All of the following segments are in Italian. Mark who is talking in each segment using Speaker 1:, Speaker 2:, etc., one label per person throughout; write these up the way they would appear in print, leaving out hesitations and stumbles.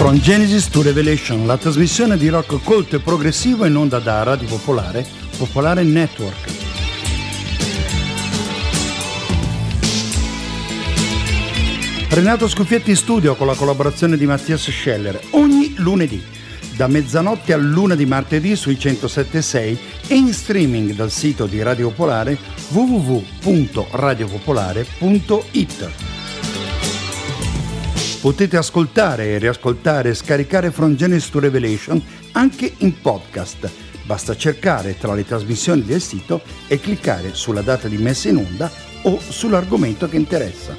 Speaker 1: From Genesis to Revelation, la trasmissione di rock colto e progressivo in onda da Radio Popolare, Popolare Network. Renato Scuffietti in studio con la collaborazione di Mattias Scheller ogni lunedì, da mezzanotte all'1 di martedì sui 107.6 e in streaming dal sito di Radio Popolare www.radiopopolare.it. Potete ascoltare e riascoltare e scaricare From Genesis to Revelation anche in podcast. Basta cercare tra le trasmissioni del sito e cliccare sulla data di messa in onda o sull'argomento che interessa.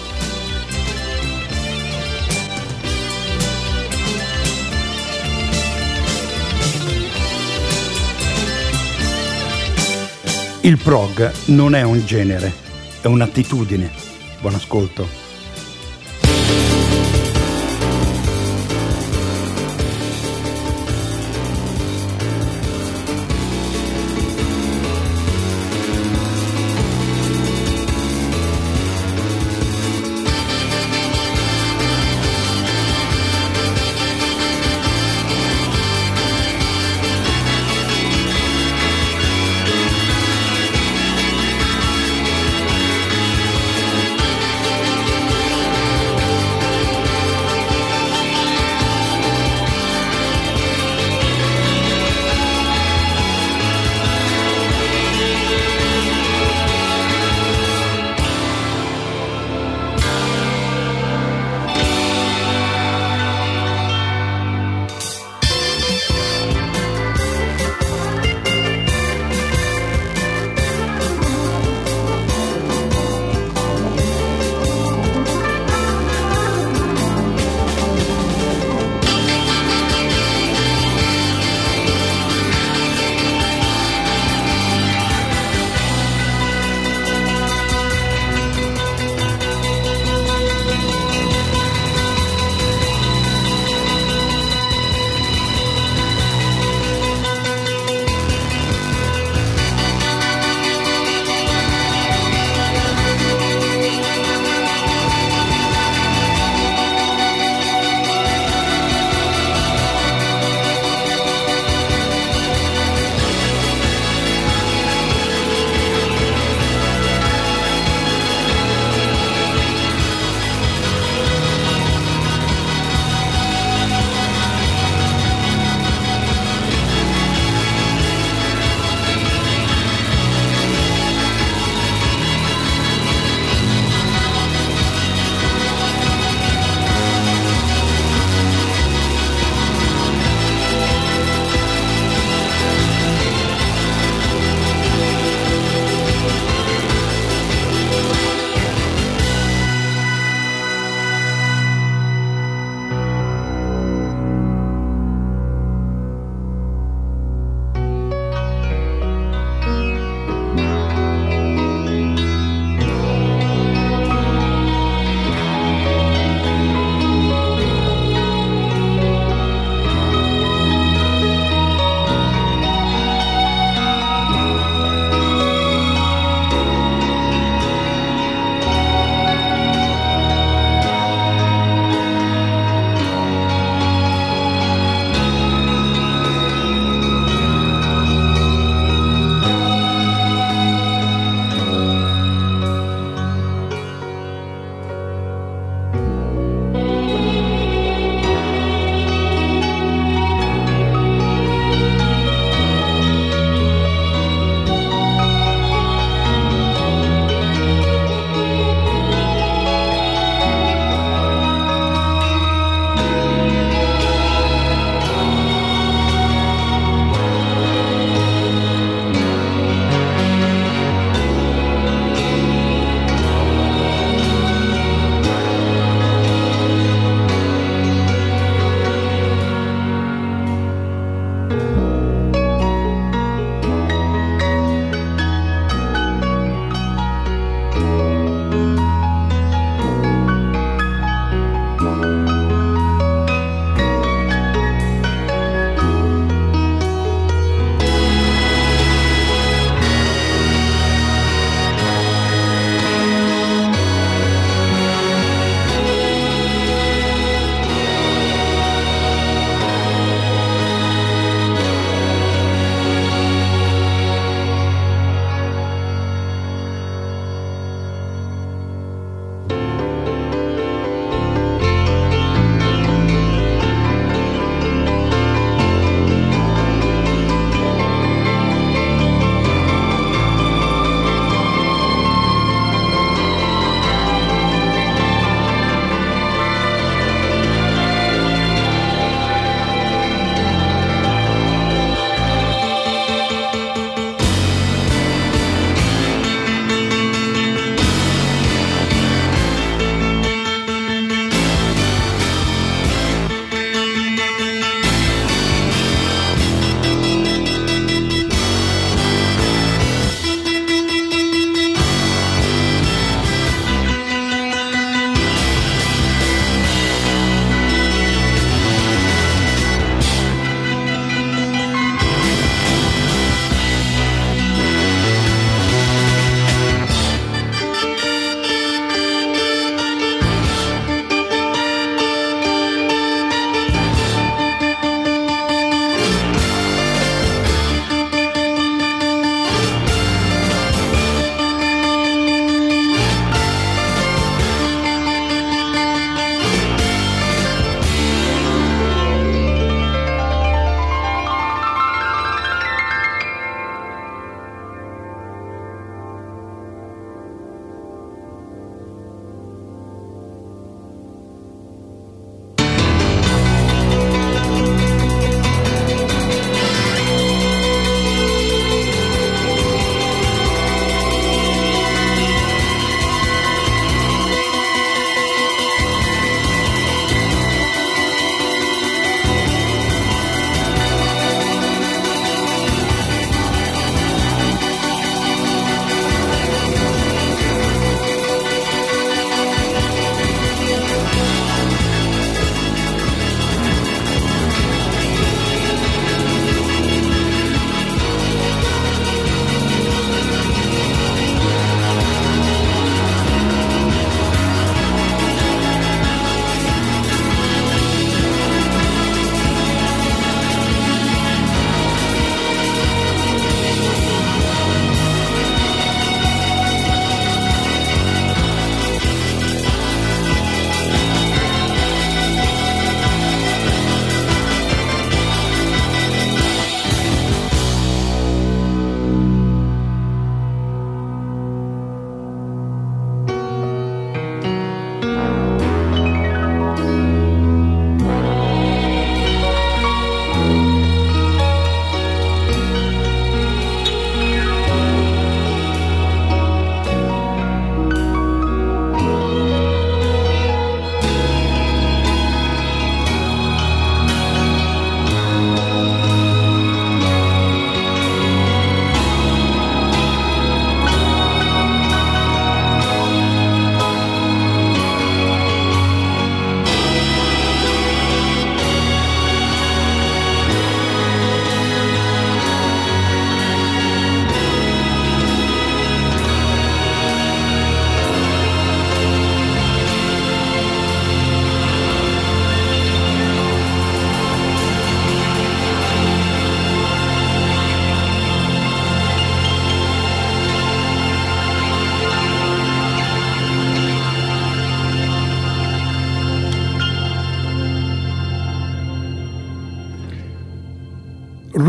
Speaker 1: Il prog non è un genere, è un'attitudine. Buon ascolto.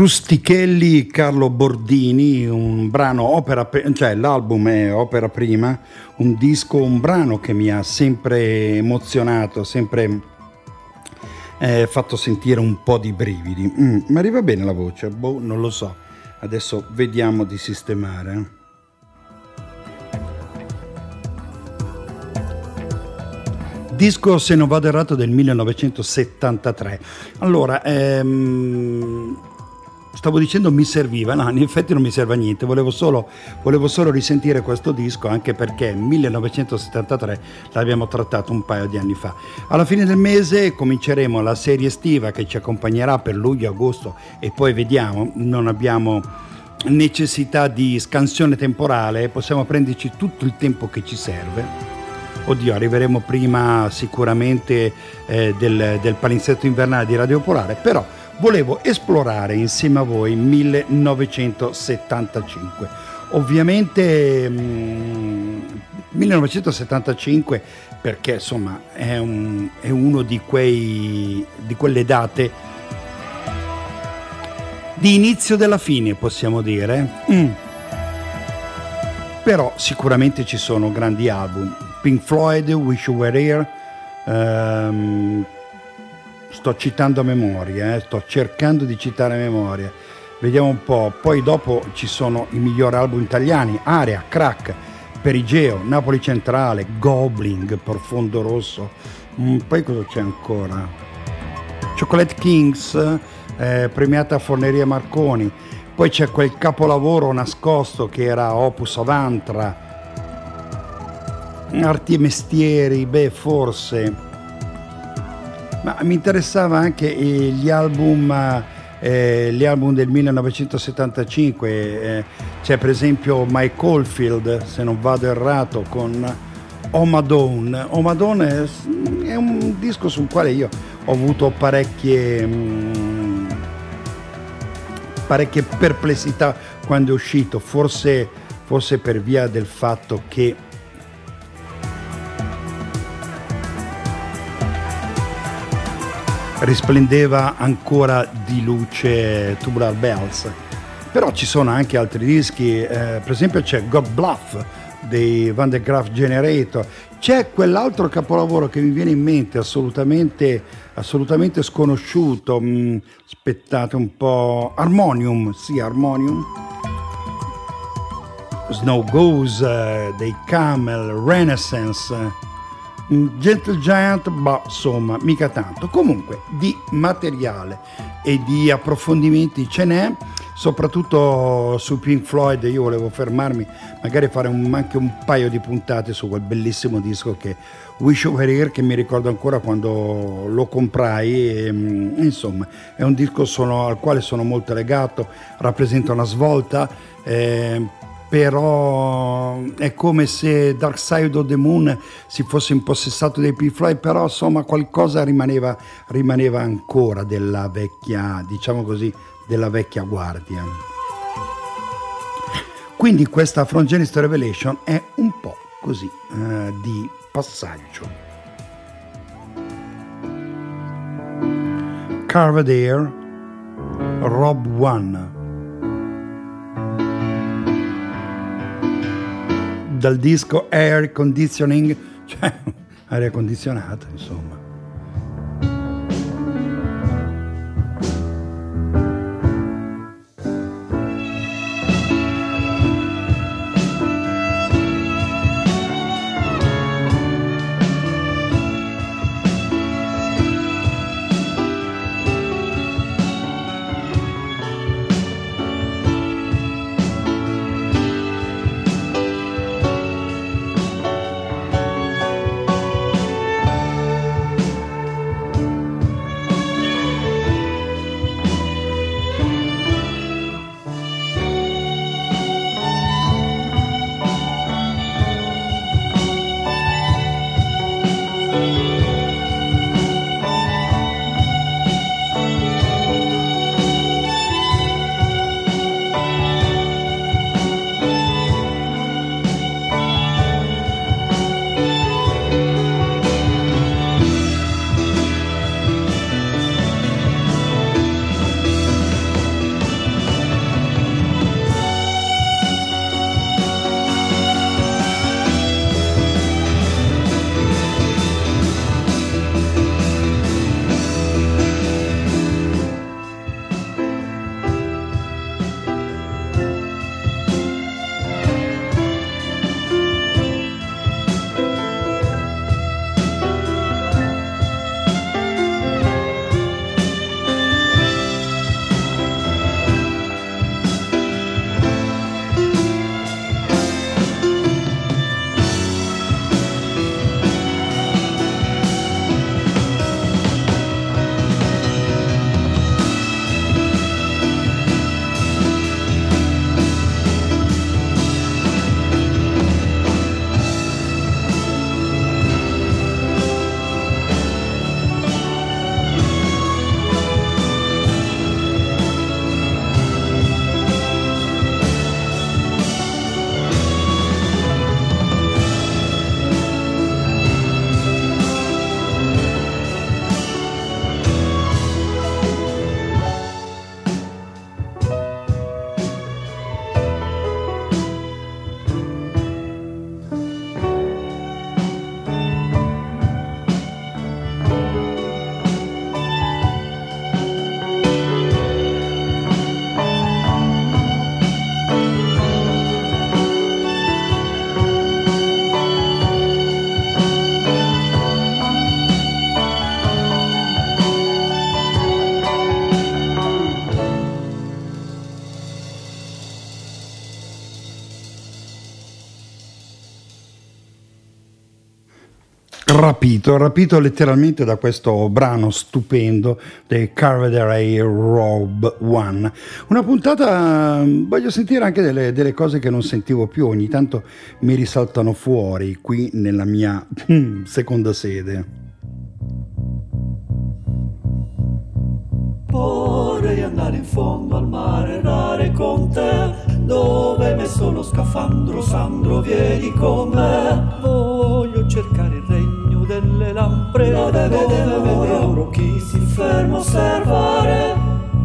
Speaker 1: Rustichelli, Carlo Bordini, un brano cioè l'album è opera prima, un disco, un brano che mi ha sempre emozionato, sempre fatto sentire un po' di brividi. Mi arriva bene la voce? Boh, non lo so. Adesso vediamo di sistemare. Disco, se non vado errato, del 1973. Allora, stavo dicendo mi serviva, no, in effetti non mi serve a niente, volevo solo risentire questo disco, anche perché 1973 l'abbiamo trattato un paio di anni fa. Alla fine del mese cominceremo la serie estiva che ci accompagnerà per luglio, agosto e poi vediamo, non abbiamo necessità di scansione temporale, possiamo prenderci tutto il tempo che ci serve. Oddio, arriveremo prima sicuramente del palinsesto invernale di Radio Polare, però volevo esplorare insieme a voi 1975. Ovviamente 1975 perché insomma è uno di quelle date di inizio della fine, possiamo dire. Però sicuramente ci sono grandi album. Pink Floyd, Wish You Were Here, sto citando a memoria, sto cercando di citare a memoria, vediamo un po', poi dopo ci sono i migliori album italiani, Area, Crack, Perigeo, Napoli Centrale, Goblin, Profondo Rosso, poi cosa c'è ancora? Chocolate Kings, premiata Forneria Marconi, poi c'è quel capolavoro nascosto che era Opus Avantra, Arti e Mestieri, forse, ma mi interessava anche gli album del 1975, c'è per esempio Mike Oldfield, se non vado errato, con Oh Madonna. Oh Madonna è un disco sul quale io ho avuto parecchie perplessità quando è uscito, forse per via del fatto che risplendeva ancora di luce Tubular Bells. Però ci sono anche altri dischi, per esempio c'è God Bluff dei Van der Graaf Generator, c'è quell'altro capolavoro che mi viene in mente assolutamente sconosciuto, aspettate un po', Harmonium, Snow Goes dei Camel, Renaissance, Gentle Giant, insomma, mica tanto. Comunque di materiale e di approfondimenti ce n'è, soprattutto su Pink Floyd. Io volevo fermarmi, magari fare anche un paio di puntate su quel bellissimo disco che Wish You Were Here, che mi ricordo ancora quando lo comprai e, insomma è un disco al quale sono molto legato, rappresenta una svolta, però è come se Dark Side of the Moon si fosse impossessato dei Pink Floyd, però insomma qualcosa rimaneva ancora della vecchia, diciamo così, della vecchia guardia. Quindi questa From Genesis to Revelation è un po' così di passaggio. Carved Air, Rob One, dal disco Air Conditioning, cioè aria condizionata, insomma. rapito letteralmente da questo brano stupendo dei Carvedere Robe One. Una puntata, voglio sentire anche delle cose che non sentivo più, ogni tanto mi risaltano fuori qui nella mia seconda sede.
Speaker 2: Vorrei andare in fondo al mare, rare con te, dove hai messo lo scafandro, Sandro, vieni con me. Voglio cercare il regno delle lamprede, dove oro chi si ferma a osservare.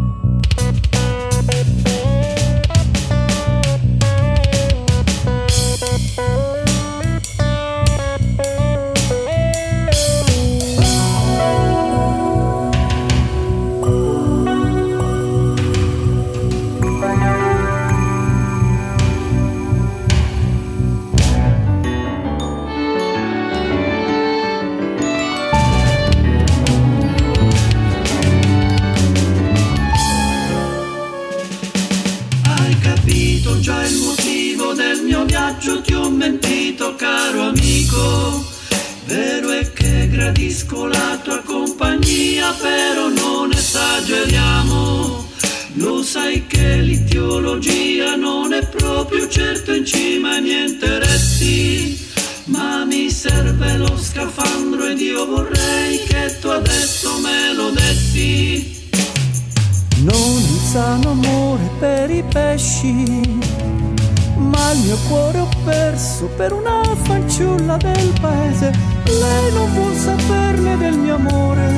Speaker 2: Già il motivo del mio viaggio ti ho mentito, caro amico. Vero è che gradisco la tua compagnia, però non esageriamo. Lo sai che l'iteologia non è proprio certo in cima ai miei interessi, ma mi serve lo scafandro ed io vorrei che tu adesso me lo dessi. Non un sano amore per i pesci, ma il mio cuore ho perso per una fanciulla del paese. Lei non vuol saperne del mio amore.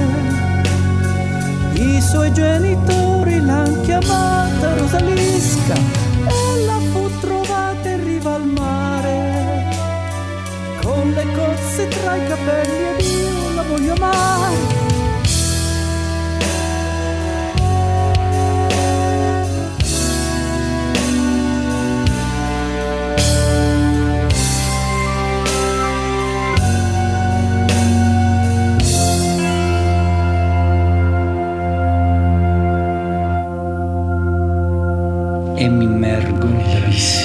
Speaker 2: I suoi genitori l'han chiamata Rosalisca e la fu trovata in riva al mare, con le cozze tra i capelli, ed io la voglio amare.
Speaker 3: E mi immergo nell'abissi.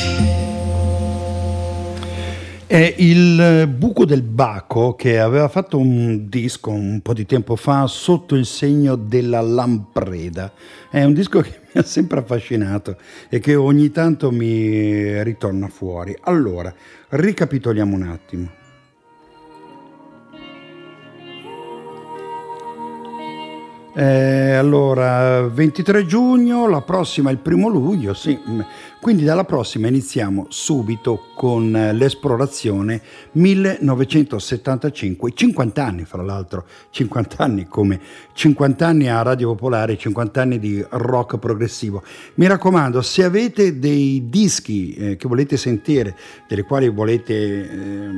Speaker 1: È il Buco del Baco, che aveva fatto un disco un po' di tempo fa, Sotto il segno della lampreda. È un disco che mi ha sempre affascinato e che ogni tanto mi ritorna fuori. Allora, ricapitoliamo un attimo. Allora, 23 giugno, la prossima è il 1 luglio, sì. Quindi dalla prossima iniziamo subito con l'esplorazione 1975, 50 anni fra l'altro, 50 anni come 50 anni a Radio Popolare, 50 anni di rock progressivo. Mi raccomando, se avete dei dischi che volete sentire, delle quali volete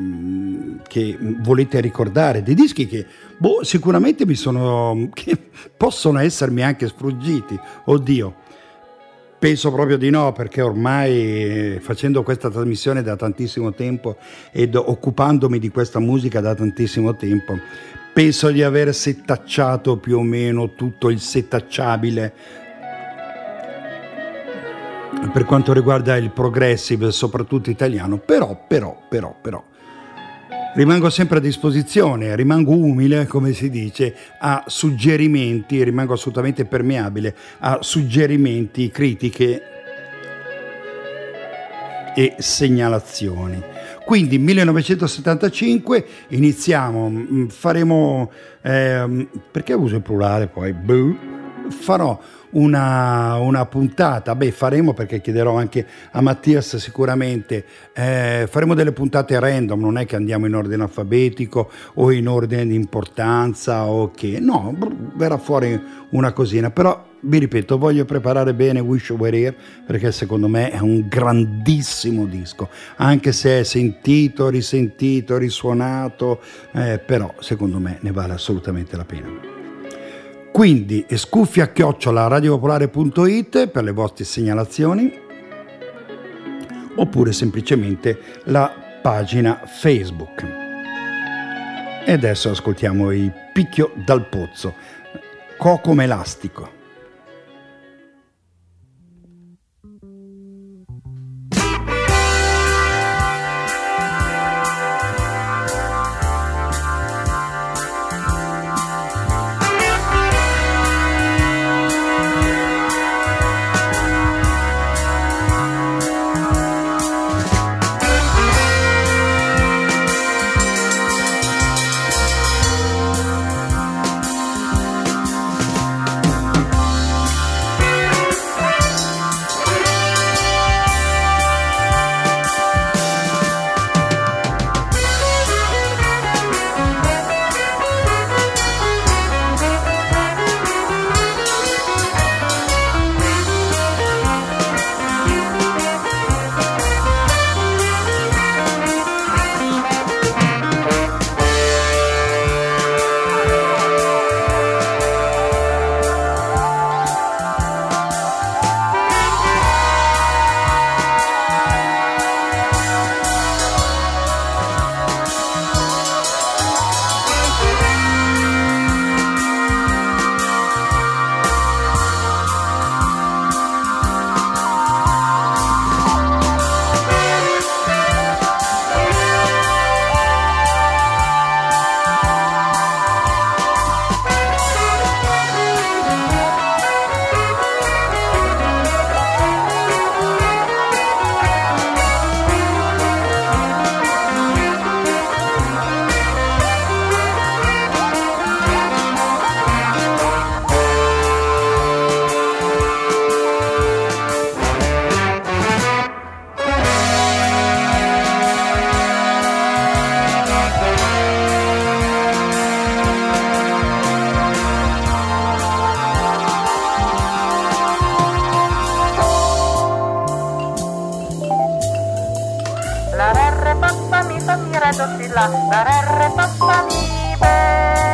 Speaker 1: ricordare, dei dischi che sicuramente che possono essermi anche sfuggiti, oddio, penso proprio di no, perché ormai facendo questa trasmissione da tantissimo tempo ed occupandomi di questa musica da tantissimo tempo, penso di aver settacciato più o meno tutto il settacciabile per quanto riguarda il progressive, soprattutto italiano, però rimango sempre a disposizione, rimango umile, come si dice, a suggerimenti, rimango assolutamente permeabile a suggerimenti, critiche e segnalazioni. Quindi 1975 iniziamo, faremo, perché uso il plurale poi? Farò una puntata, faremo, perché chiederò anche a Mattias sicuramente, faremo delle puntate random, non è che andiamo in ordine alfabetico o in ordine di importanza o che, no, verrà fuori una cosina, però vi ripeto, voglio preparare bene Wish You Were Here, perché secondo me è un grandissimo disco, anche se è sentito, risentito, risuonato, però secondo me ne vale assolutamente la pena. Quindi scuffia@radiopopolare.it per le vostre segnalazioni, oppure semplicemente la pagina Facebook. E adesso ascoltiamo il Picchio dal Pozzo, Cocom Elastico.
Speaker 4: la re re papà mi fa mi re do si la re papà mi be.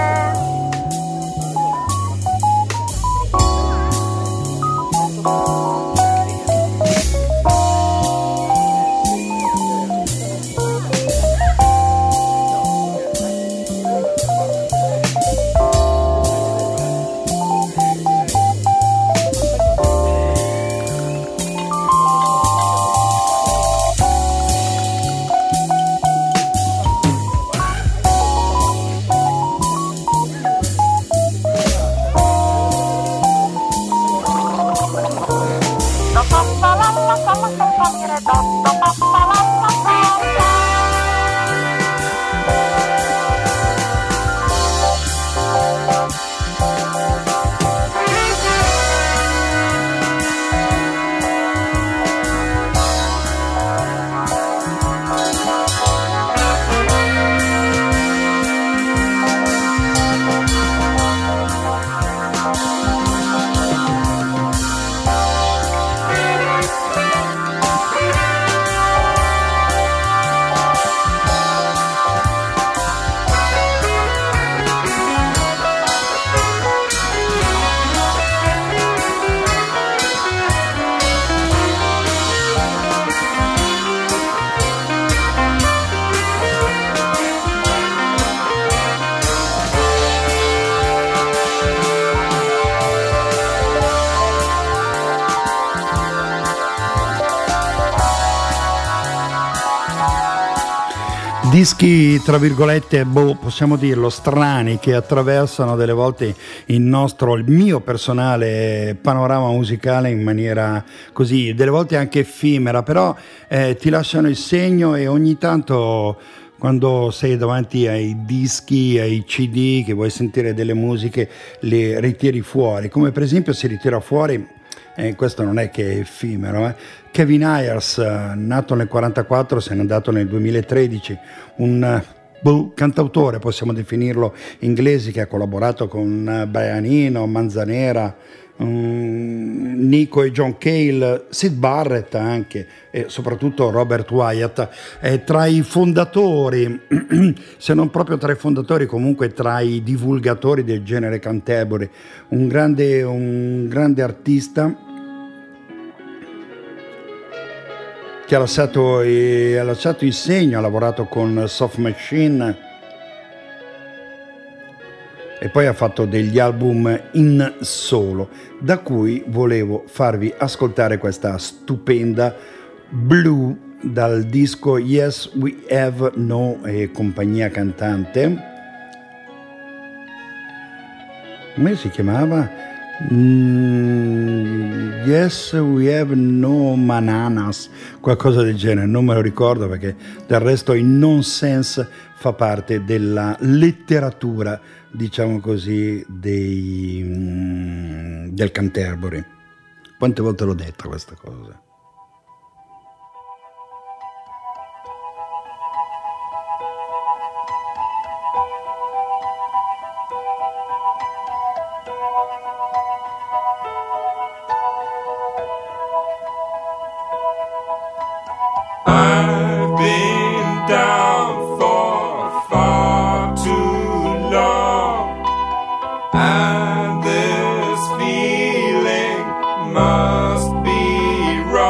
Speaker 1: Dischi, tra virgolette, possiamo dirlo, strani, che attraversano delle volte il mio personale panorama musicale in maniera così, delle volte anche effimera, però ti lasciano il segno, e ogni tanto quando sei davanti ai dischi, ai CD, che vuoi sentire delle musiche, le ritiri fuori, come per esempio si ritira fuori, questo non è che è effimero, Kevin Ayers, nato nel 1944, se n'è andato nel 2013, un cantautore, possiamo definirlo, inglese, che ha collaborato con Brian Eno, Manzanera, Nico e John Cale, Syd Barrett anche, e soprattutto Robert Wyatt, tra i fondatori, se non proprio tra i fondatori, comunque tra i divulgatori del genere Canterbury, un grande artista che ha lasciato il segno, ha lavorato con Soft Machine e poi ha fatto degli album in solo, da cui volevo farvi ascoltare questa stupenda Blue dal disco Yes We Have No e compagnia cantante. Come si chiamava? Yes We Have No Bananas, qualcosa del genere, non me lo ricordo, perché del resto il nonsense fa parte della letteratura, diciamo così, del Canterbury. Quante volte l'ho detta questa cosa?
Speaker 5: I've been down for far too long, and this feeling must be wrong.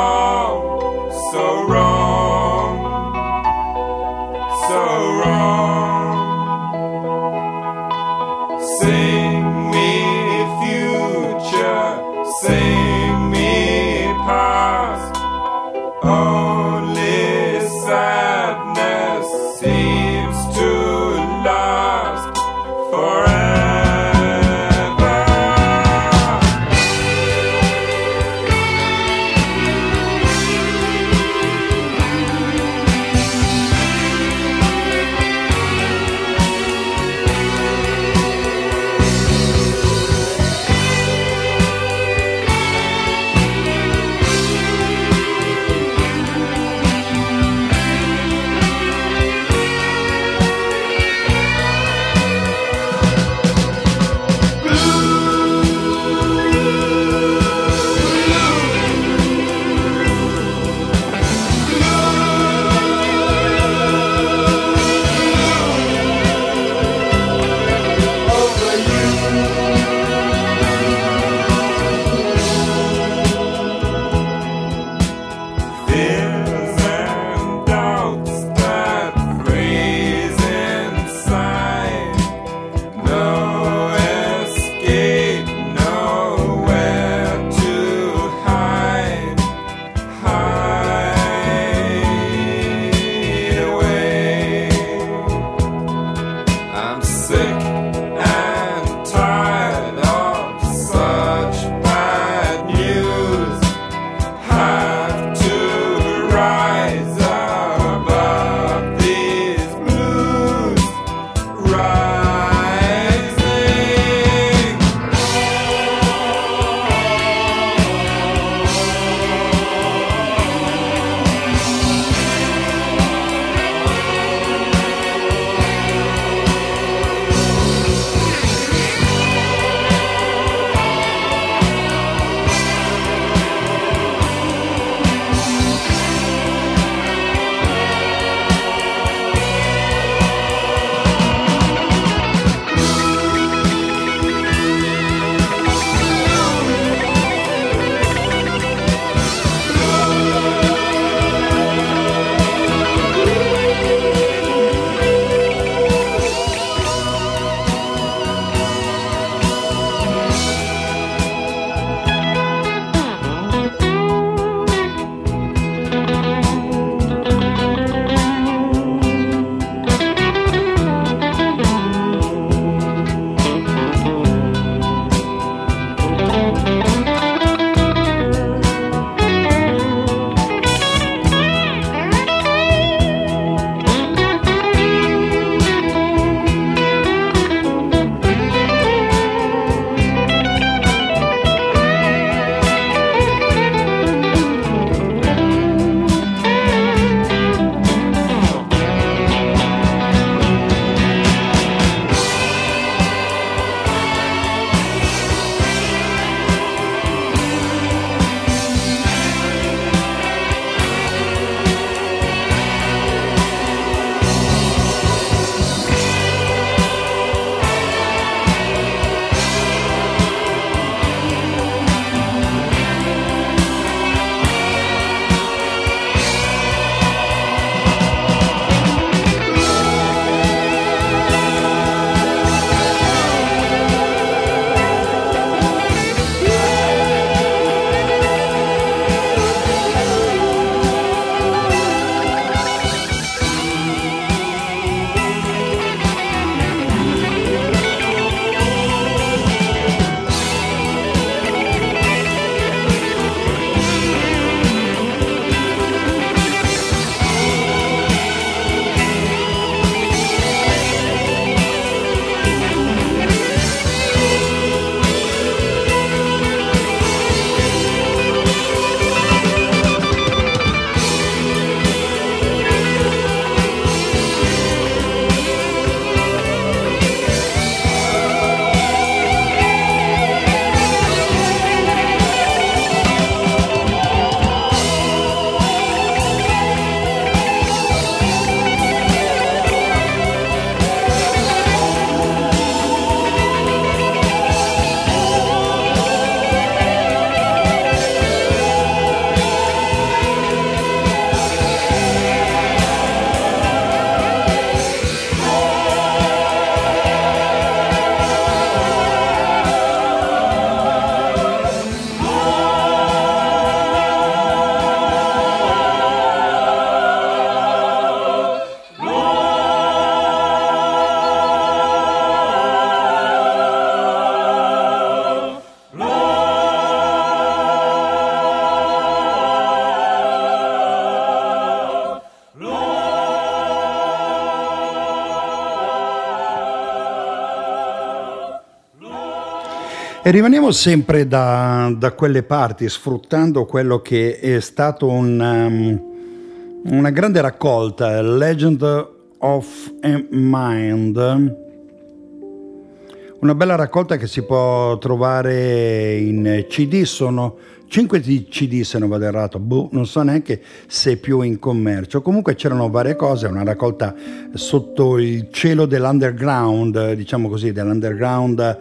Speaker 1: E rimaniamo sempre da quelle parti, sfruttando quello che è stato una grande raccolta, Legend of a Mind, una bella raccolta che si può trovare in CD, sono 5 CD se non vado errato, non so neanche se è più in commercio. Comunque c'erano varie cose, una raccolta sotto il cielo dell'underground, diciamo così, dell'underground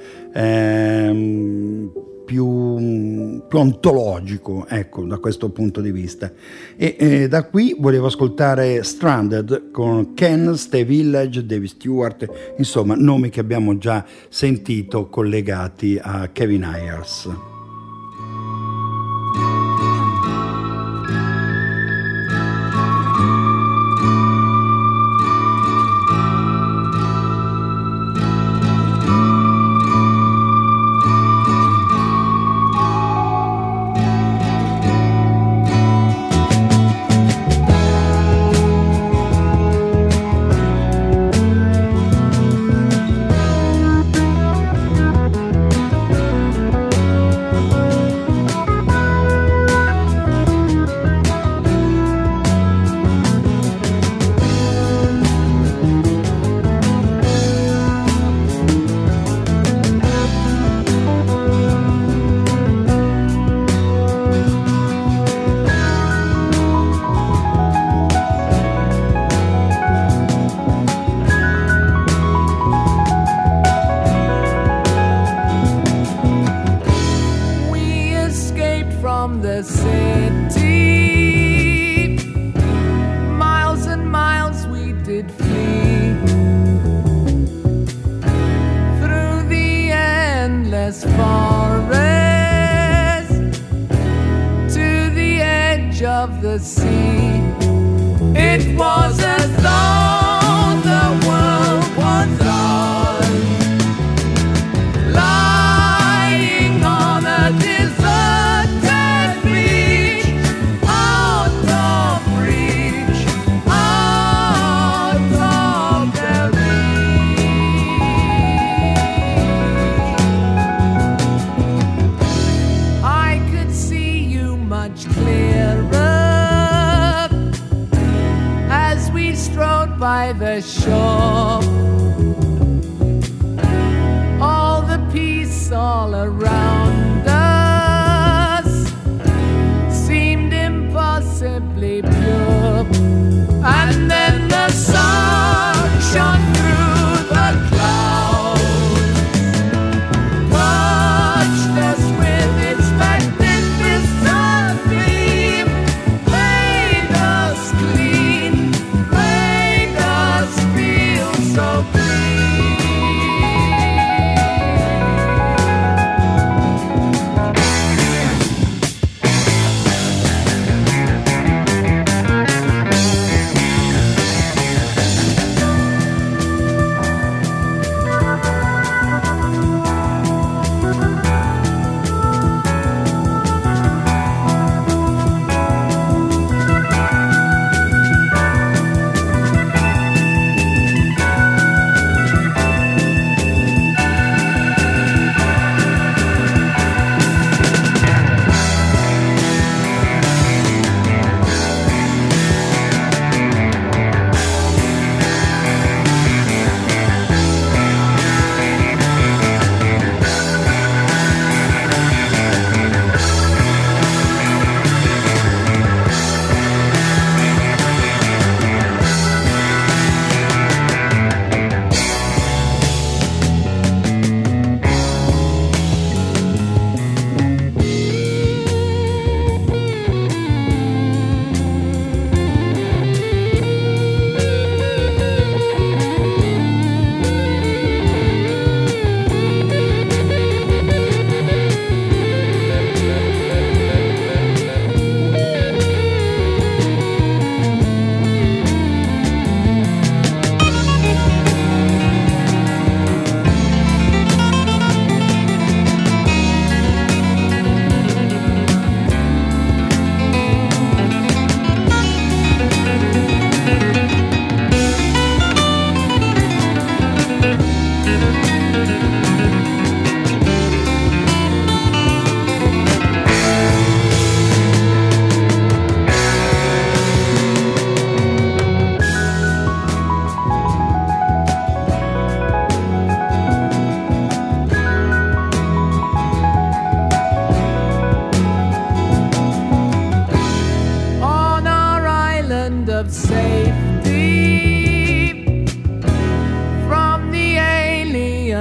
Speaker 1: più ontologico, ecco, da questo punto di vista. E da qui volevo ascoltare Stranded con Ken, Stay Village, David Stewart, insomma nomi che abbiamo già sentito collegati a Kevin Ayers.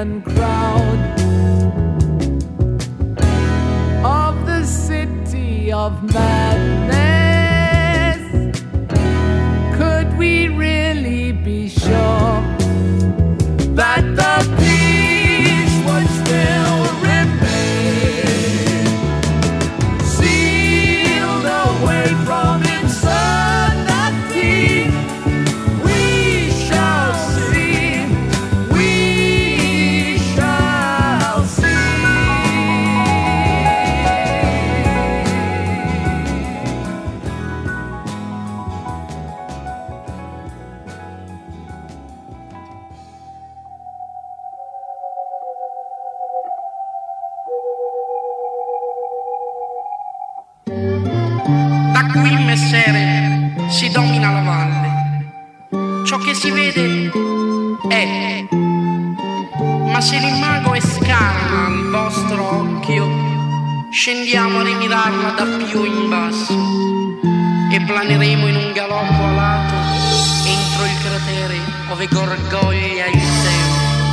Speaker 6: and crowd of the city of madness. Could we really be sure that the peace would still remain, sealed away from insanity? We shall see, we shall see.
Speaker 7: Da qui, messere, si domina la valle. Ciò che si vede è. Ma se l'imago è scarna al vostro occhio, scendiamo a rimirarla da più in basso e planeremo in un galoppo alato entro il cratere ove gorgoglia il tempo.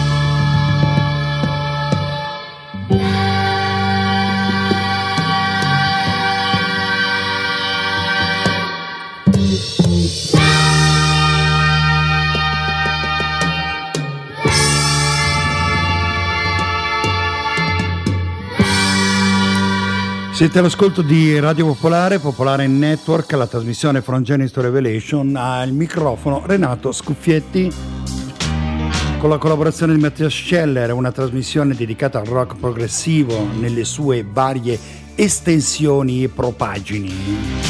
Speaker 1: Siete all'ascolto di Radio Popolare, Popolare Network, la trasmissione From Genesis to Revelation. Al microfono Renato Scuffietti, con la collaborazione di Mattias Scheller, una trasmissione dedicata al rock progressivo nelle sue varie estensioni e propagini.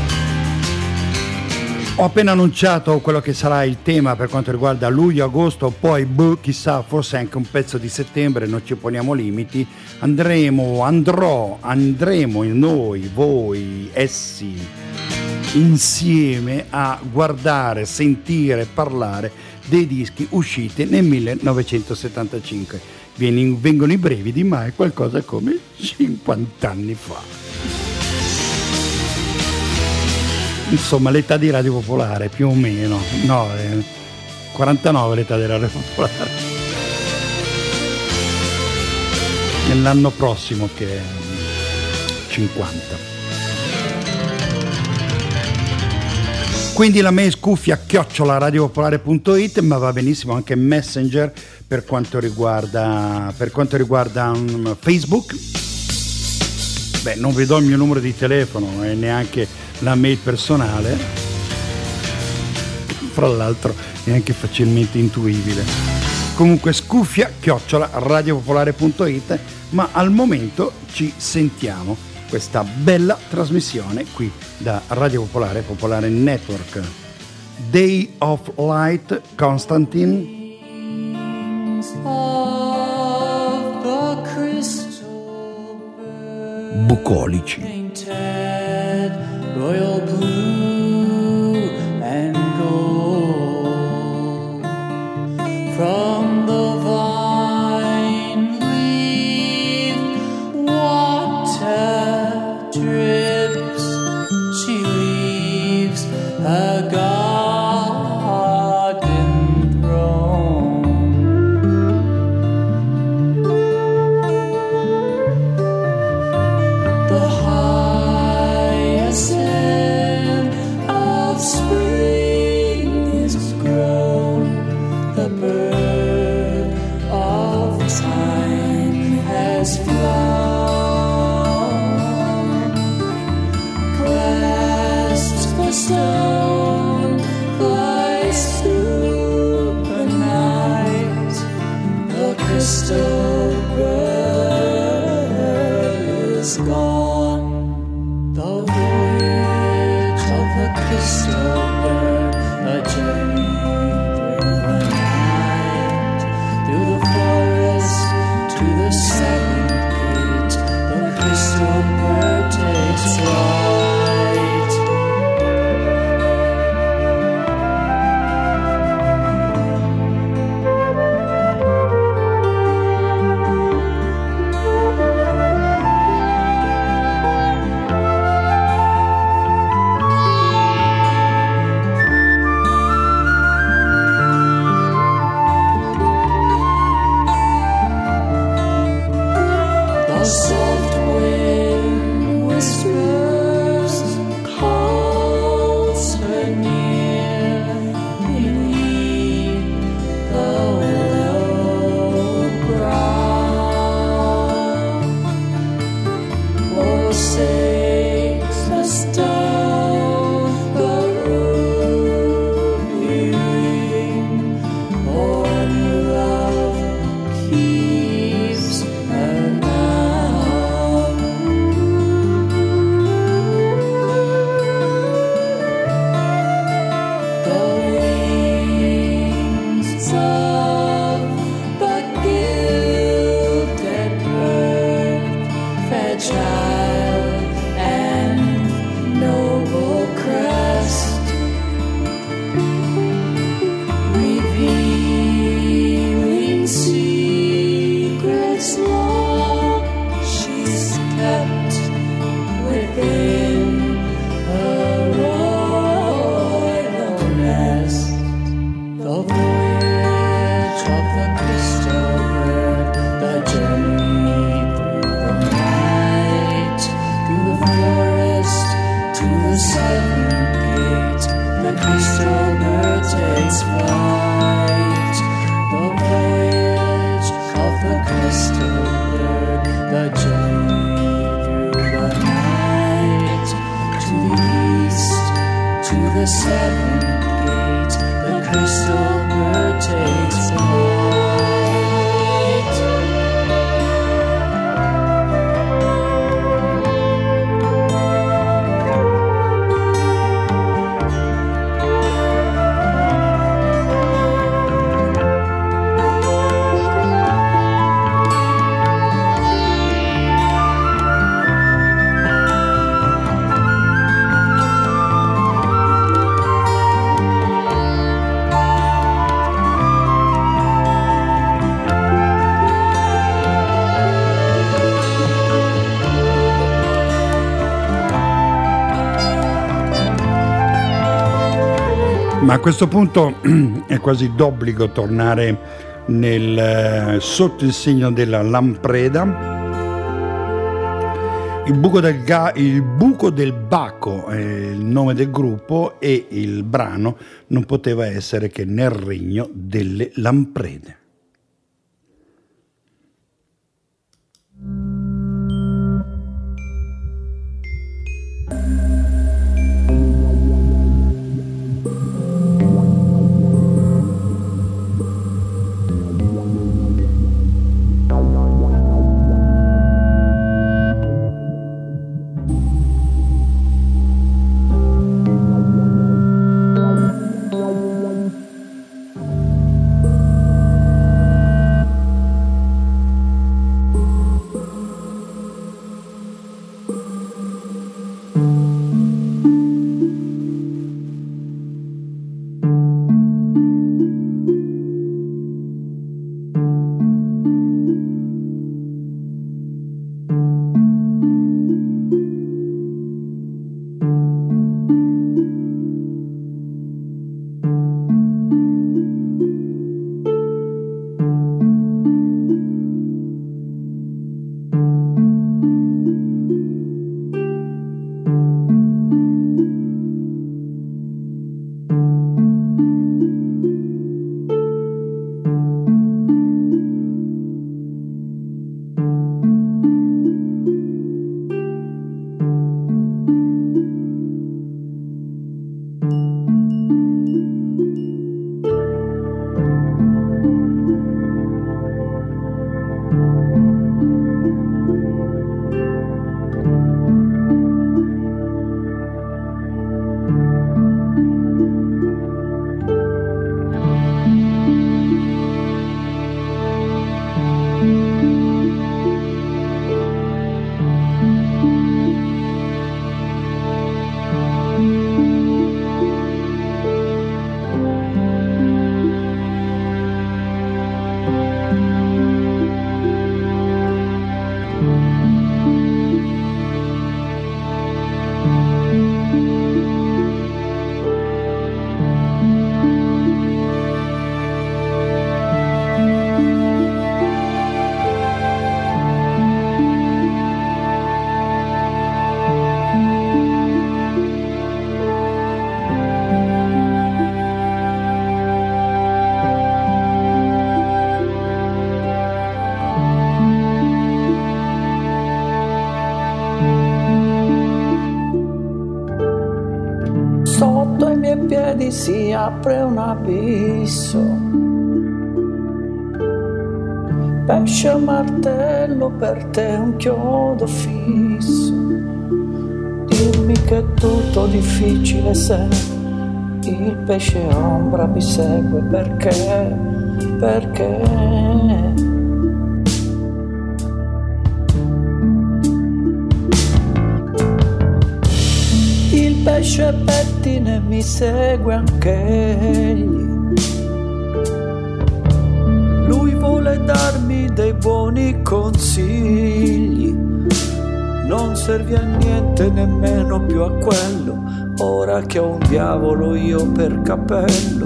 Speaker 1: Ho appena annunciato quello che sarà il tema per quanto riguarda luglio-agosto, poi chissà, forse anche un pezzo di settembre, non ci poniamo limiti. Andremo noi, voi, essi, insieme a guardare, sentire, parlare dei dischi usciti nel 1975. Vengono i brividi, ma è qualcosa come 50 anni fa. Insomma, l'età di Radio Popolare, più o meno. No, 49 l'età di Radio Popolare. Nell'anno prossimo che è 50. Quindi la mail scuffia@radiopopolare.it, ma va benissimo anche Messenger per quanto riguarda Facebook. Beh, non vi do il mio numero di telefono e neanche la mail personale, fra l'altro neanche facilmente intuibile. Comunque scuffia@radiopopolare.it, ma al momento ci sentiamo questa bella trasmissione qui da Radio Popolare, Popolare Network. Day of Light, Constantine. Bucolici.
Speaker 6: Royal blue and gold from the vine leaf, water drips, she leaves her garden throne. The hyacinth silver takes flight.
Speaker 1: Ma a questo punto è quasi d'obbligo tornare sotto il segno della lampreda. Il buco del baco è il nome del gruppo e il brano non poteva essere che Nel regno delle lamprede.
Speaker 6: Si apre un abisso, pesce martello, per te un chiodo fisso. Dimmi che è tutto difficile se il pesce ombra mi segue, perché il pesce pettine mi segue anch'egli. Lui vuole darmi dei buoni consigli. Non serve a niente, nemmeno più a quello. Ora che ho un diavolo io per capello.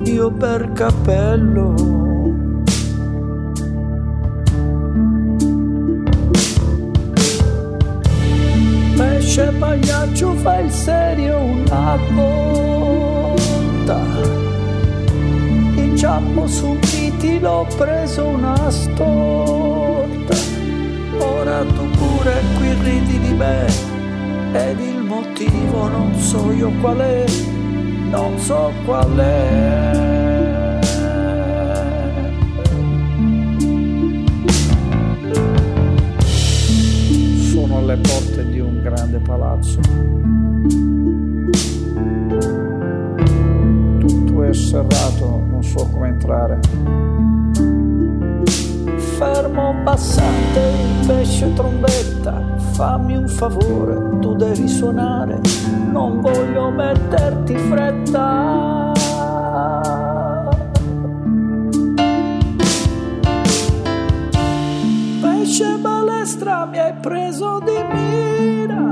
Speaker 6: Pesce pagliaccio fa il serio una volta. Inciampo su un titi, l'ho preso una storta. Ora tu pure qui ridi di me, ed il motivo non so io qual è, non so qual è. alle porte di un grande palazzo. Tutto è serrato, non so come entrare. Fermo passante, il pesce trombetta, fammi un favore, tu devi suonare, non voglio metterti fretta. Pesce balestra, mi hai preso di mira.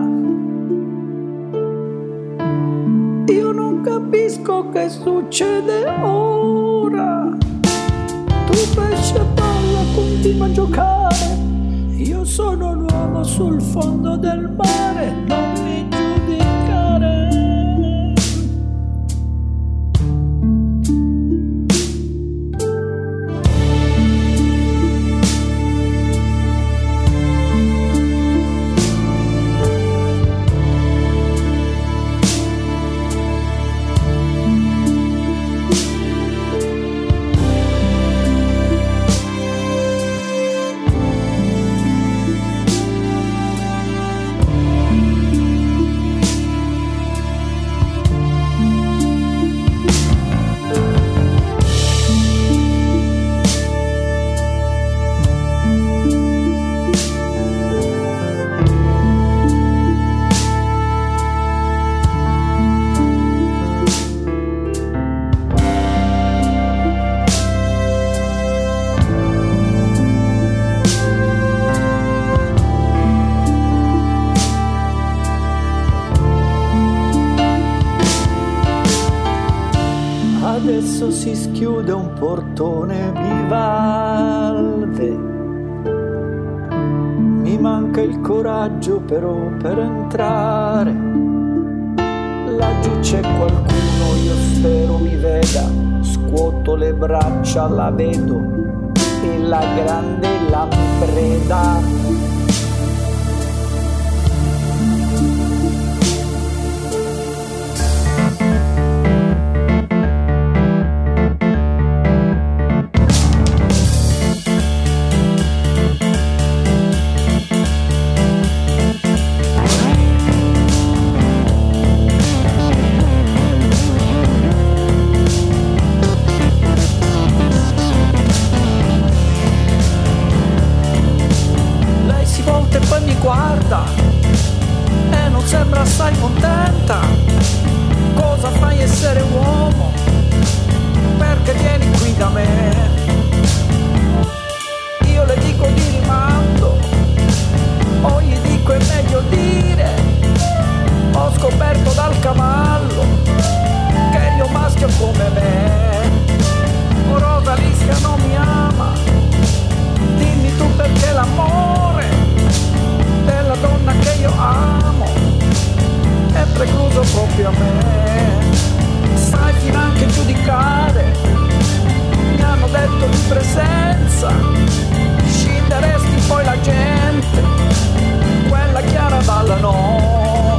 Speaker 6: Io non capisco che succede ora. Tu pesce palla, continua a giocare. Io sono l'uomo sul fondo del mare, non mi giudicare. Adesso si schiude un portone bivalve. Mi manca il coraggio però per entrare. Laggiù c'è qualcuno, io spero mi veda. Scuoto le braccia, la vedo, e la grande lampreda. Guarda, e non sembra assai contenta. Cosa fai essere uomo? Perché vieni qui da me? Io le dico di rimando, o gli dico è meglio dire. Ho scoperto dal cavallo che io maschio come me. O Rosa Lischia non mi ama, dimmi tu perché l'amore della donna che io amo è precluso proprio a me. Sai finanche giudicare, mi hanno detto di presenza, scinderesti poi la gente, quella chiara dalla no.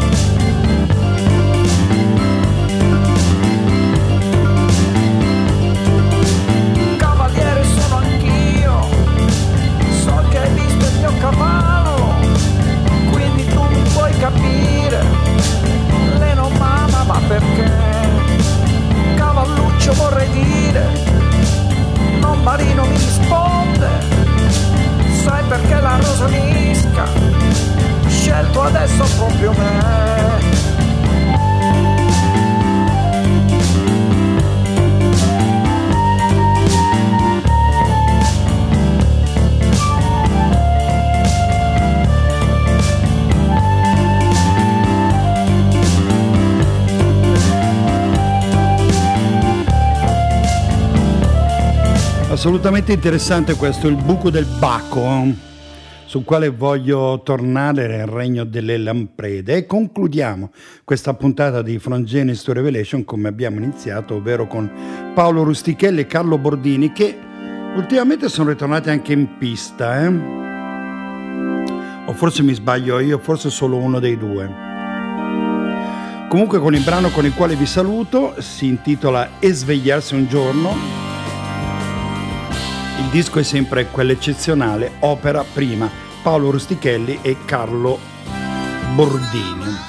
Speaker 6: Cavaliere sono anch'io, so che hai visto il mio cavallo, quindi tu mi puoi capire. Lei non m'ama, ma perché? Cavalluccio vorrei dire, non Marino mi risponde. Sai perché la Rosanisca scelto adesso proprio me.
Speaker 1: Assolutamente interessante questo, il buco del Baco, sul quale voglio tornare nel regno delle lamprede, e concludiamo questa puntata di From Genesis to Revelation come abbiamo iniziato, ovvero con Paolo Rustichelli e Carlo Bordini, che ultimamente sono ritornati anche in pista, o forse mi sbaglio io, forse solo uno dei due. Comunque con il brano con il quale vi saluto, si intitola E svegliarsi un giorno. Il disco è sempre quell'eccezionale Opera Prima, Paolo Rustichelli e Carlo Bordini.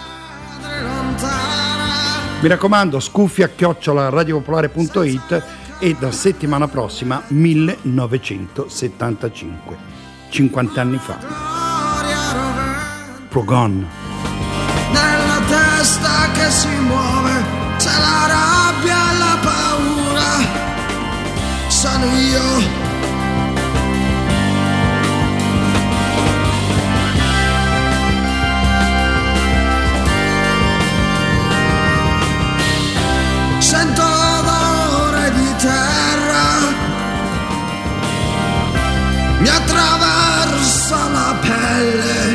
Speaker 1: Mi raccomando, scuffia@radiopopolare.it e da settimana prossima 1975, 50 anni fa. Progon.
Speaker 8: Nella testa che si muove c'è la rabbia e la paura, sono io. Sento l'odore di terra, mi attraversa la pelle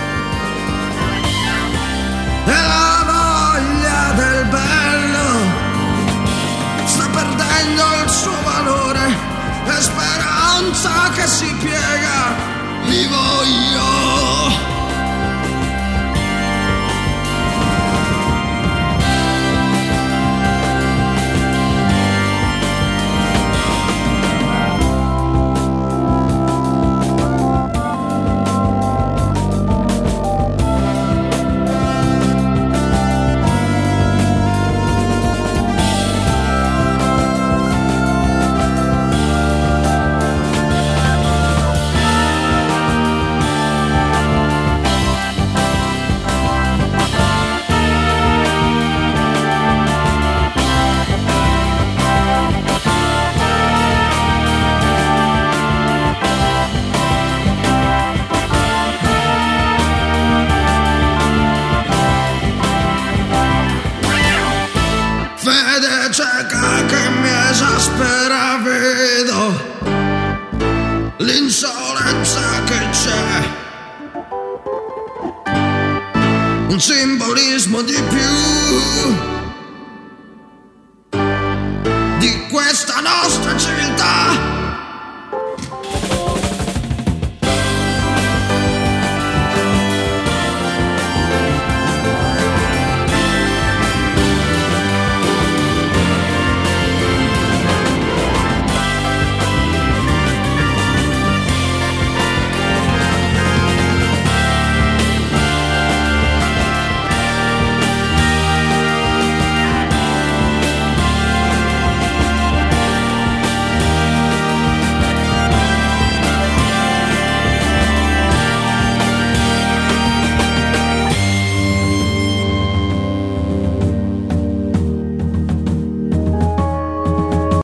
Speaker 8: e la voglia del bello sta perdendo il suo valore e speranza che si piega, vivo io. L'insolenza che c'è, un simbolismo di più di questa nostra civiltà.